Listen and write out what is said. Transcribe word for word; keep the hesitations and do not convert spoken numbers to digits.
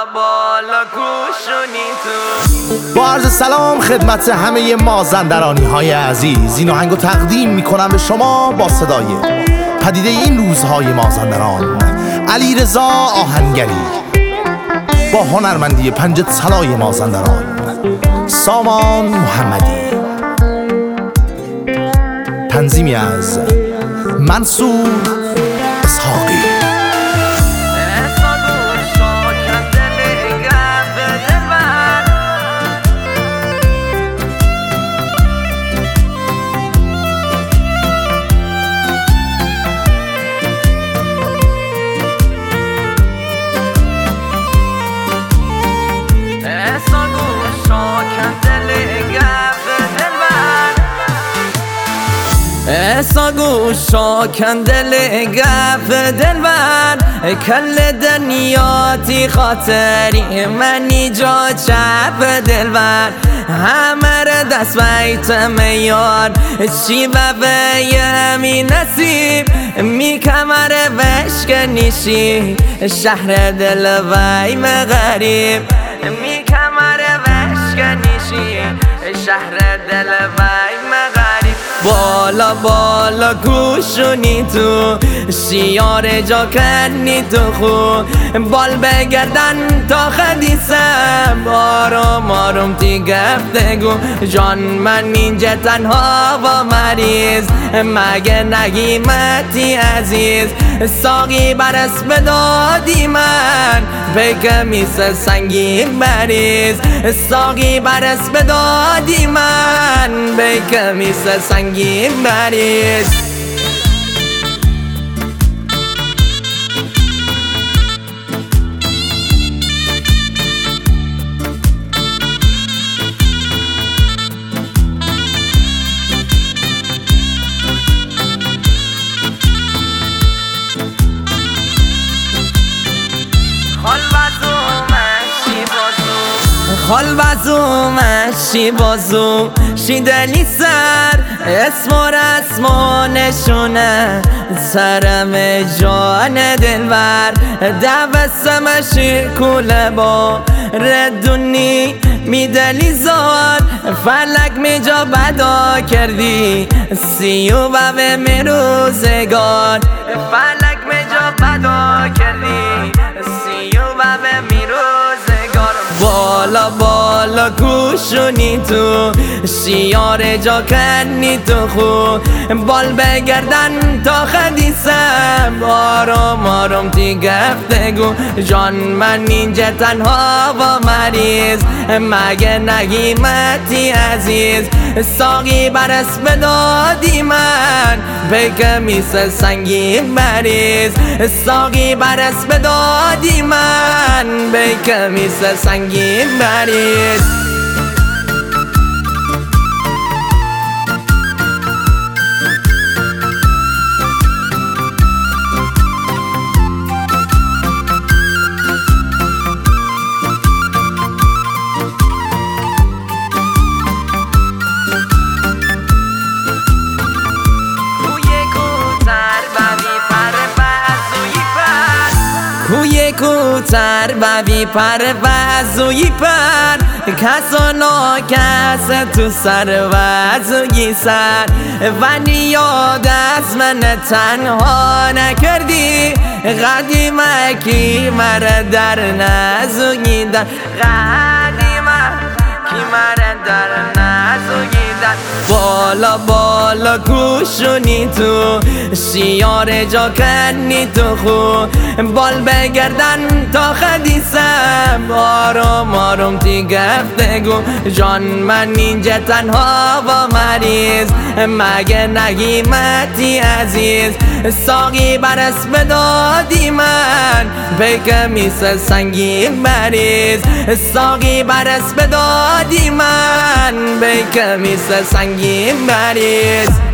بالا بالا کوشونی تو. با عرض سلام خدمت همه مازندرانی های عزیز، این آهنگو تقدیم میکنم به شما با صدای پدیده این روزهای مازندران، علیرضا آهنگری، با هنرمندی پنج طلای مازندران سامان محمدی، تنظیمی از منصور اسحاقی. ایسا گوشا کندل گف دلبر، کل دنیاتی خاطری منی جا چپ دلبر. همه را دست بیت میار چی و بیمی نصیب، می کمر بشکنیشی شهر دل ویم غریب. می کمر بشکنیشی شهر دل ویم غریب. بالا بالا کوشونی تو، شیار جا کنی تو خو، بال بگردن تا خدیسم، آروم آروم تی گفتگو. جان من اینجا تنها و مریض، مگه نگیمتی عزیز. ساقی برس بدادی من، به میس سنگین بریز. ساقی برس بدادی من، به میس سنگین بریز. خال بازو مشی بازو شی دلی سر، اسم و رسم و نشونه سرم جان دلبر. دوستم شی کوله با ردونی می دلی زار، فلک می جا بدا کردی سی و بوه می روزگار. فلک می جا بدا کردی سی و بوه می روزگار. بالا بالا کوشونی تو، شیار جا کنی تو خو، بال بگردن تا خدیسم، آروم آروم تی گفتگو. جان من اینجا تنها و مریض، مگه نگیمتی عزیز. ساقی برس بدادی من، به میس سنگین بریز. ساقی برس بدادی من، به میس سنگین بریز. کوی کوتر و بی پر وزوی پر، کس و ناکس تو سر وزوی سر. و یاد از من تنها نکردی، قدیمکی مر در نزوی در. قدیمکی مر در نزوی در. بالا بالا کوشونی تو، شیار جا کنی تو خو، بال بگردن تا خدیسم، آروم آروم تی گفتگو. جان من اینجا تنها و مریض، مگه نگیمتی عزیز. ساقی برس بدادی من، به میس سنگین بریز. ساقی برس بدادی من، به میس سنگین بریز.